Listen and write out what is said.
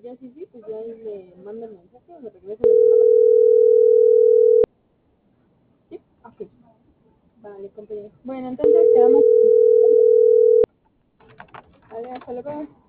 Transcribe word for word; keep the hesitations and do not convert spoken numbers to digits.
ya sí, sí, pues ya ahí le manda el mensaje o le regresa la llamada. ¿Sí? Ok. Vale, compañero. Bueno, entonces quedamos. Vale, hasta luego.